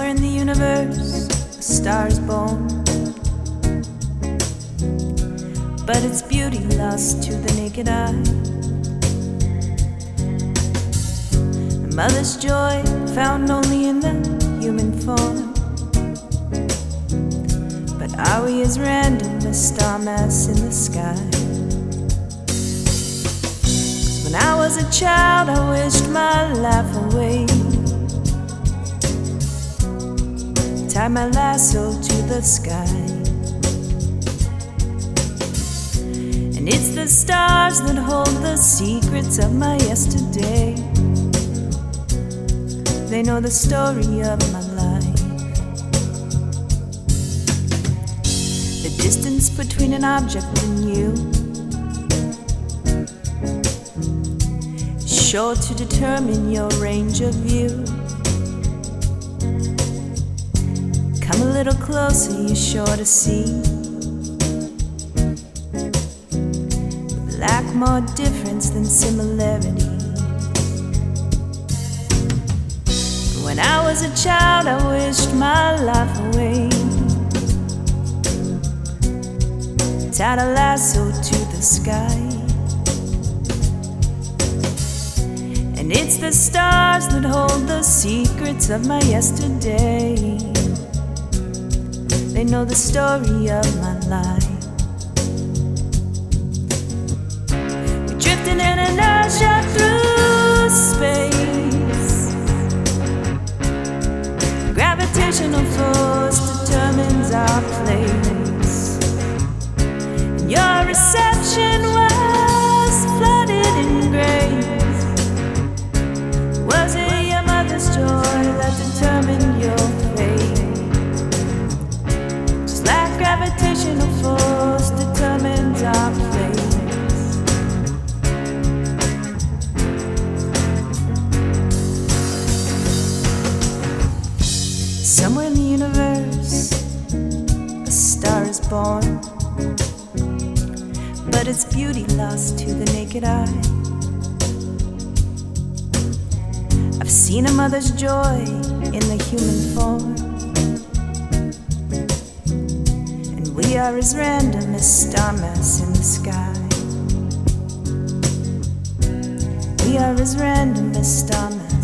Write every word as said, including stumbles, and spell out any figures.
Somewhere in the universe, a star is born, but its beauty lost to the naked eye. The mother's joy found only in the human form. But are we as random as star mass in the sky? 'Cause when I was a child, I wished my life away. Tie my lasso to the sky. And it's the stars that hold the secrets of my yesterday. They know the story of my life. The distance between an object and you is sure to determine your range of view. Come a little closer, you're sure to see lack more difference than similarity. When I was a child, I wished my life away. Tied a lasso to the sky. And it's the stars that hold the secrets of my yesterday. They know the story of my life. We're drifting in inertia through space. Gravitational force determines our place. And your reception was flooded in grace. Was it your mother's joy that determined your fate? Gravitational force determines our place. Somewhere in the universe, a star is born, but its beauty lost to the naked eye. I've seen a mother's joy in the human form. We are as random as star mass in the sky. We are as random as star mass.